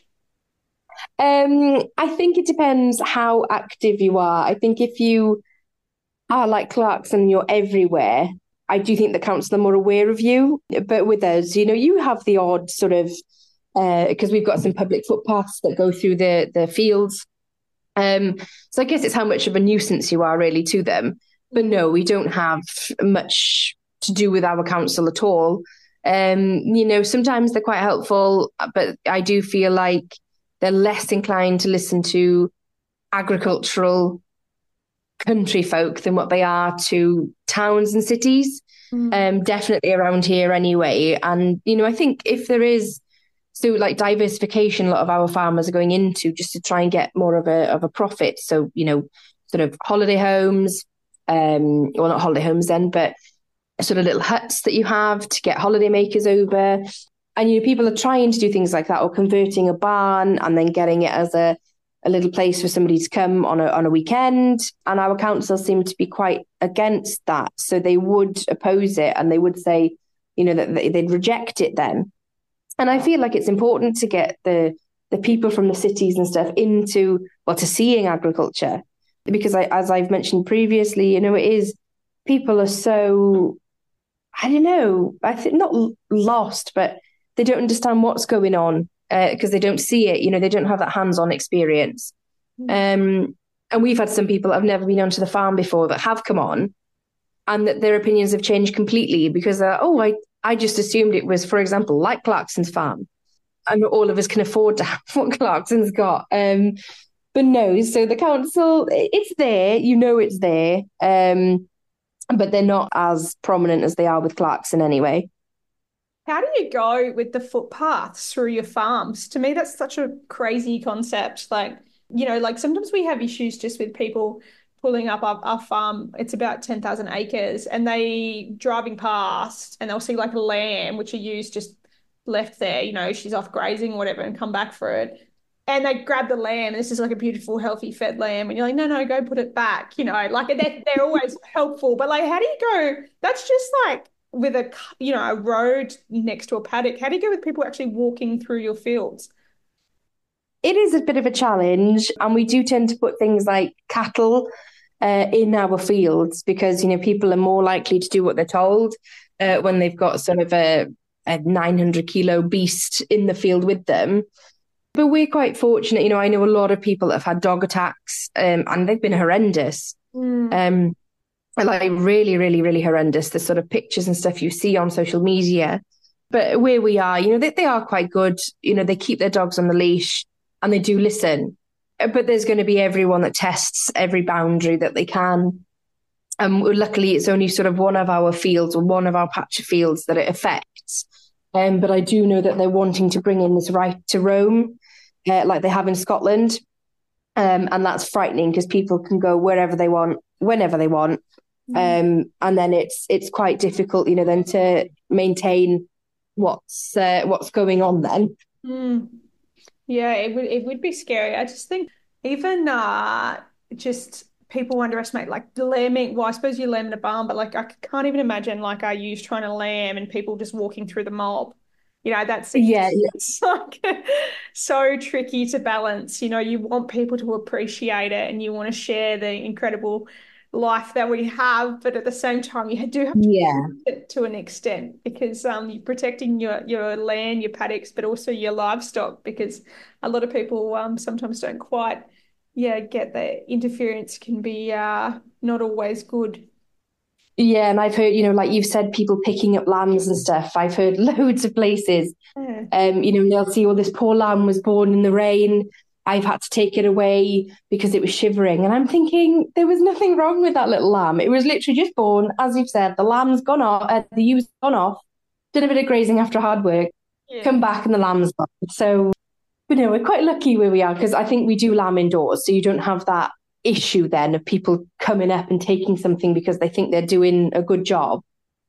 Um, I think it depends how active you are. I think if you are like Clarkson, you're everywhere, I do think the council are more aware of you. But with us, you know, you have the odd sort of, because uh, we've got some public footpaths that go through the, the fields. Um, so I guess it's how much of a nuisance you are really to them. But no, we don't have much to do with our council at all. Um, you know, sometimes they're quite helpful, but I do feel like they're less inclined to listen to agricultural country folk than what they are to towns and cities. Mm. Um, definitely around here anyway. And, you know, I think if there is, so like diversification, a lot of our farmers are going into just to try and get more of a of a profit. So, you know, sort of holiday homes, um, well, not holiday homes then, but sort of little huts that you have to get holiday makers over. And, you know, people are trying to do things like that, or converting a barn and then getting it as a, a little place for somebody to come on a on a weekend. And our council seem to be quite against that. So they would oppose it, and they would say, you know, that they'd reject it then. And I feel like it's important to get the the people from the cities and stuff into, well, to seeing agriculture. Because I, as I've mentioned previously, you know, it is, people are so, I don't know, I think not lost, but they don't understand what's going on because uh, they don't see it. You know, they don't have that hands-on experience. Mm. Um, and we've had some people that have never been onto the farm before that have come on, and that their opinions have changed completely because, uh, oh, I, I just assumed it was, for example, like Clarkson's Farm. And all of us can afford to have what Clarkson's got. Um, but no, so the council, it's there, you know it's there. Um, but they're not as prominent as they are with Clarkson anyway. How do you go with the footpaths through your farms? To me, that's such a crazy concept. Like, you know, like sometimes we have issues just with people pulling up our, our farm. It's about ten thousand acres, and they driving past and they'll see like a lamb, which are used just left there, you know, she's off grazing or whatever, and come back for it. And they grab the lamb, and this is like a beautiful, healthy, fed lamb. And you're like, no, no, go put it back. You know, like they're, they're always helpful. But like, how do you go? That's just like with a, you know, a road next to a paddock. How do you go with people actually walking through your fields? It is a bit of a challenge, and we do tend to put things like cattle uh, in our fields because, you know, people are more likely to do what they're told uh, when they've got sort of a, a nine hundred kilo beast in the field with them. But we're quite fortunate. You know, I know a lot of people that have had dog attacks um, and they've been horrendous. Mm. Um, like really, really, really horrendous. The sort of pictures and stuff you see on social media. But where we are, you know, they, they are quite good. You know, they keep their dogs on the leash and they do listen. But there's going to be everyone that tests every boundary that they can. Um, luckily, it's only sort of one of our fields or one of our patch of fields that it affects. Um, but I do know that they're wanting to bring in this right to roam, uh, like they have in Scotland. Um, and that's frightening because people can go wherever they want, whenever they want. Mm. Um, and then it's it's quite difficult, you know, then to maintain what's uh, what's going on then. Mm. Yeah, it would it would be scary. I just think even uh, just people underestimate like the lambing. Well, I suppose you lamb in a barn, but like I can't even imagine like I use trying to lamb and people just walking through the mob. You know, that seems yeah, yeah. It's like so tricky to balance. You know, you want people to appreciate it and you want to share the incredible life that we have, but at the same time, you do have to yeah. it to an extent because um, you're protecting your your land, your paddocks, but also your livestock. Because a lot of people um sometimes don't quite, yeah, get that interference can be uh not always good. Yeah, and I've heard, you know, like you've said, people picking up lambs and stuff. I've heard loads of places. Yeah. Um, you know, they'll see, oh, this poor lamb was born in the rain. I've had to take it away because it was shivering. And I'm thinking there was nothing wrong with that little lamb. It was literally just born, as you've said, the lamb's gone off, uh, the ew's gone off, did a bit of grazing after hard work, yeah. Come back and the lamb's gone. So, you know, we're quite lucky where we are because I think we do lamb indoors. So you don't have that issue then of people coming up and taking something because they think they're doing a good job.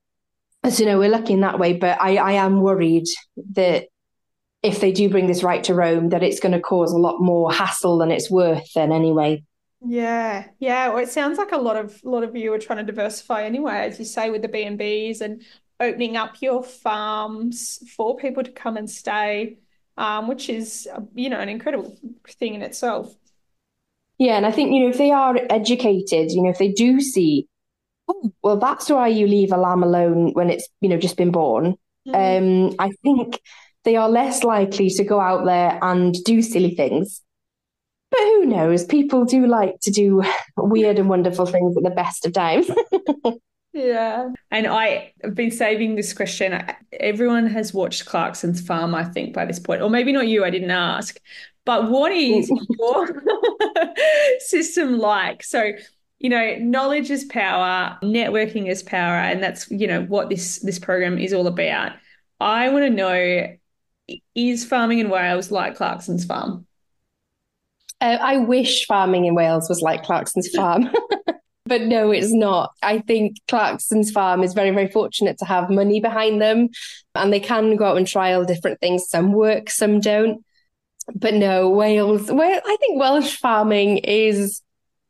So, you know, we're lucky in that way. But I, I am worried that if they do bring this right to roam, that it's going to cause a lot more hassle than it's worth then anyway. Yeah, yeah. Well, it sounds like a lot of a lot of you are trying to diversify anyway, as you say, with the B and Bs and opening up your farms for people to come and stay, um, which is, you know, an incredible thing in itself. Yeah, and I think, you know, if they are educated, you know, if they do see, oh, well, that's why you leave a lamb alone when it's, you know, just been born. Mm. Um, I think they are less likely to go out there and do silly things. But who knows? People do like to do weird and wonderful things at the best of times. Yeah. And I have been saving this question. Everyone has watched Clarkson's Farm, I think, by this point. Or maybe not you, I didn't ask. But what is your system like? So, you know, knowledge is power, networking is power, and that's, you know, what this this program is all about. I want to know, is farming in Wales like Clarkson's Farm? Uh, I wish farming in Wales was like Clarkson's Farm. But no, it's not. I think Clarkson's Farm is very, very fortunate to have money behind them, and they can go out and trial different things. Some work, some don't. But no, Wales, well, I think Welsh farming is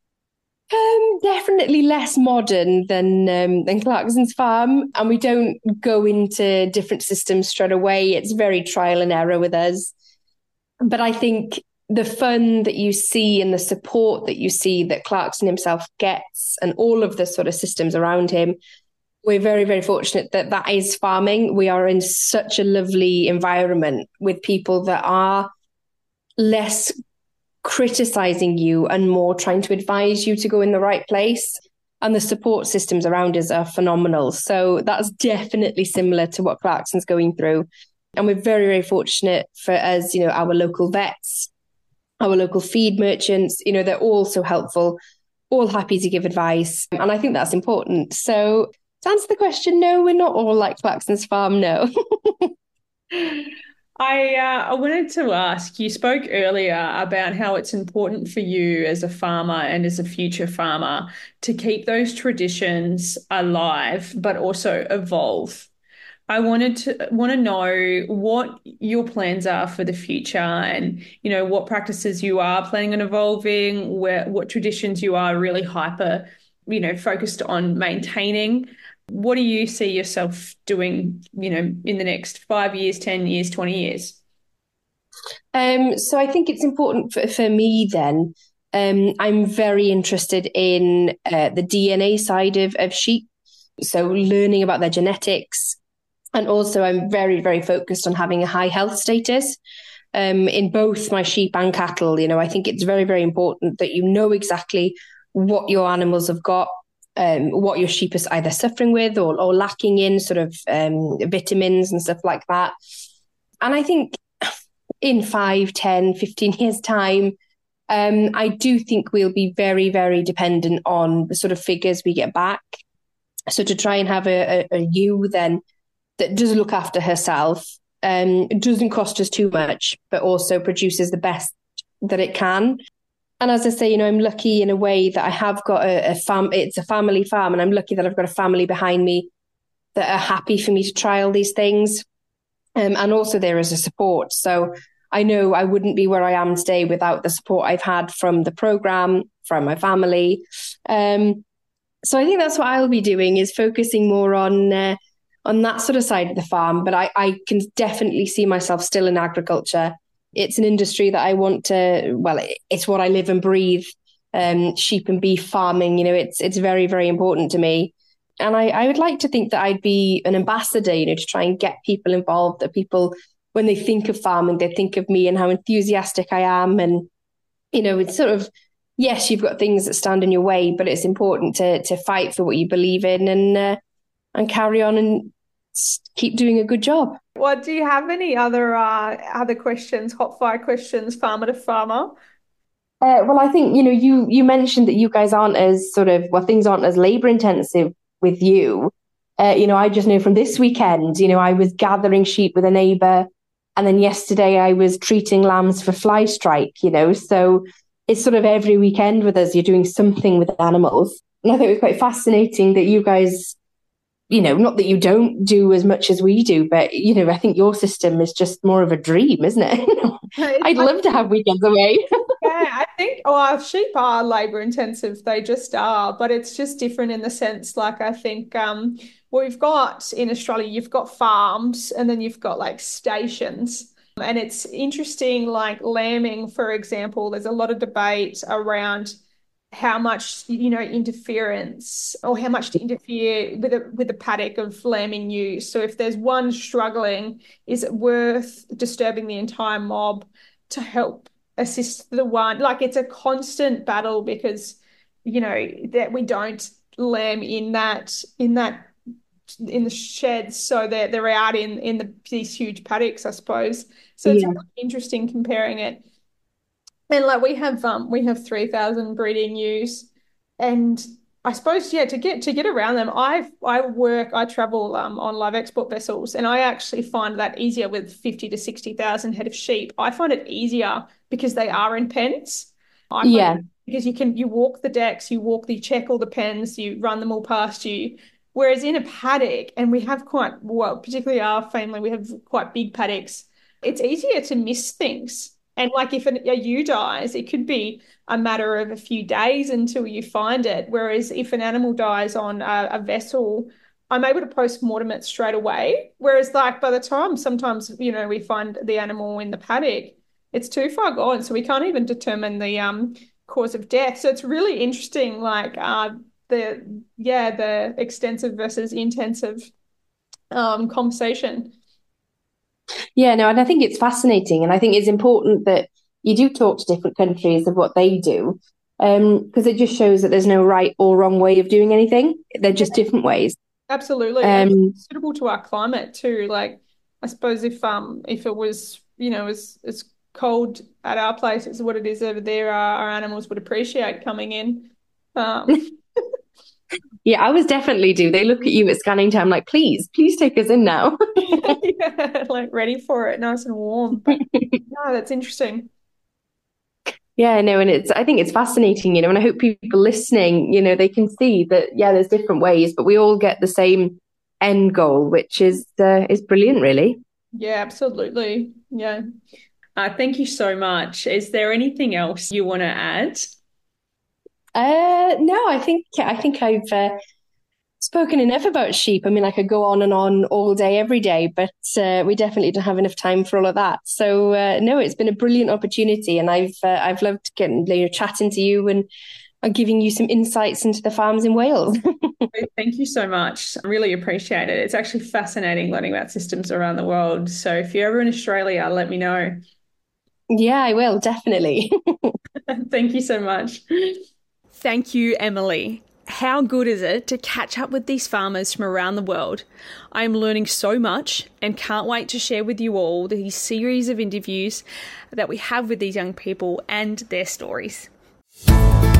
um, definitely less modern than um, than Clarkson's Farm, and we don't go into different systems straight away. It's very trial and error with us. But I think the fun that you see and the support that you see that Clarkson himself gets and all of the sort of systems around him, we're very, very fortunate that that is farming. We are in such a lovely environment with people that are less criticizing you and more trying to advise you to go in the right place. And the support systems around us are phenomenal. So that's definitely similar to what Clarkson's going through. And we're very, very fortunate for us, you know, our local vets, our local feed merchants, you know, they're all so helpful. all happy to give advice. And I think that's important. So to answer the question, no, we're not all like Flaxlands Farm, no. I uh, I wanted to ask, you spoke earlier about how it's important for you as a farmer and as a future farmer to keep those traditions alive, but also evolve. I wanted to want to know what your plans are for the future and, you know, what practices you are planning on evolving, where what traditions you are really hyper, you know, focused on maintaining. What do you see yourself doing, you know, in the next five years, ten years, twenty years? Um, so I think it's important for, for me then. Um, I'm very interested in uh, the D N A side of, of sheep. So learning about their genetics. And also I'm very, very focused on having a high health status um, in both my sheep and cattle. You know, I think it's very, very important that you know exactly what your animals have got, um, what your sheep is either suffering with or, or lacking in sort of um, vitamins and stuff like that. And I think in five, ten, fifteen years' time, um, I do think we'll be very, very dependent on the sort of figures we get back. So to try and have a, a, a ewe then that does look after herself, um, doesn't cost us too much, but also produces the best that it can. And as I say, you know, I'm lucky in a way that I have got a, a farm. It's a family farm, and I'm lucky that I've got a family behind me that are happy for me to trial these things. Um, and also there is a support. So I know I wouldn't be where I am today without the support I've had from the program, from my family. Um, so I think that's what I'll be doing, is focusing more on uh, on that sort of side of the farm. But I, I can definitely see myself still in agriculture. It's an industry that I want to, well, it's what I live and breathe. Um, sheep and beef farming, you know, it's it's very, very important to me. And I, I would like to think that I'd be an ambassador, you know, to try and get people involved, that people, when they think of farming, they think of me and how enthusiastic I am. And, you know, it's sort of, yes, you've got things that stand in your way, but it's important to to fight for what you believe in and uh, and carry on and keep doing a good job. Well, do you have any other uh, other questions, hot fire questions, farmer to farmer? Uh, well, I think, you know, you you mentioned that you guys aren't as sort of, well, things aren't as labor intensive with you. Uh, you know, I just know from this weekend, you know, I was gathering sheep with a neighbour, and then yesterday I was treating lambs for fly strike, you know, so it's sort of every weekend with us, you're doing something with animals. And I think it was quite fascinating that you guys, you know, not that you don't do as much as we do, but, you know, I think your system is just more of a dream, isn't it? I'd love to have weekends away. Yeah, I think, well, sheep are labor intensive. They just are, but it's just different in the sense, like, I think um, what we've got in Australia, you've got farms and then you've got like stations. And it's interesting, like lambing, for example, there's a lot of debate around how much, you know, interference or how much to interfere with a with a paddock of lambing ewes. So if there's one struggling, is it worth disturbing the entire mob to help assist the one? Like, it's a constant battle because, you know, that we don't lamb in that in that in the sheds, so they're they're out in in the these huge paddocks, I suppose. So it's Yeah. really interesting comparing it. And like we have um we have three thousand breeding ewes, and I suppose, yeah, to get to get around them, I I work I travel um on live export vessels, and I actually find that easier with fifty to sixty thousand head of sheep. I find it easier because they are in pens. I find Yeah. it because you can you walk the decks, you walk the check all the pens, you run them all past you. Whereas in a paddock, and we have quite, well, particularly our family, we have quite big paddocks, it's easier to miss things. And like if an, a ewe dies, it could be a matter of a few days until you find it. Whereas if an animal dies on a, a vessel, I'm able to post-mortem it straight away. Whereas like by the time sometimes, you know, we find the animal in the paddock, it's too far gone. So we can't even determine the um cause of death. So it's really interesting, like uh the yeah, the extensive versus intensive um conversation. Yeah, no, and I think it's fascinating. And I think it's important that you do talk to different countries of what they do, um, because it just shows that there's no right or wrong way of doing anything. They're just different ways. Absolutely. And Um, suitable to our climate too. Like, I suppose if um if it was, you know, as as cold at our place as what it is over there, our, our animals would appreciate coming in. farm. Yeah, I was definitely do. They look at you at scanning time like, please, please take us in now. Yeah, like ready for it, nice and warm. But no, that's interesting. Yeah, no, and it's I think it's fascinating, you know, and I hope people listening, you know, they can see that yeah, there's different ways, but we all get the same end goal, which is uh, is brilliant, really. Yeah, absolutely. Yeah. Uh, thank you so much. Is there anything else you want to add? Uh, no, I think I think I've uh, spoken enough about sheep. I mean, I could go on and on all day, every day, but uh, we definitely don't have enough time for all of that. So, uh, no, it's been a brilliant opportunity, and I've uh, I've loved getting you know, chatting to you and uh, giving you some insights into the farms in Wales. Thank you so much. I really appreciate it. It's actually fascinating learning about systems around the world. So if you're ever in Australia, let me know. Yeah, I will definitely. Thank you so much. Thank you, Emily. How good is it to catch up with these farmers from around the world? I am learning so much and can't wait to share with you all these series of interviews that we have with these young people and their stories.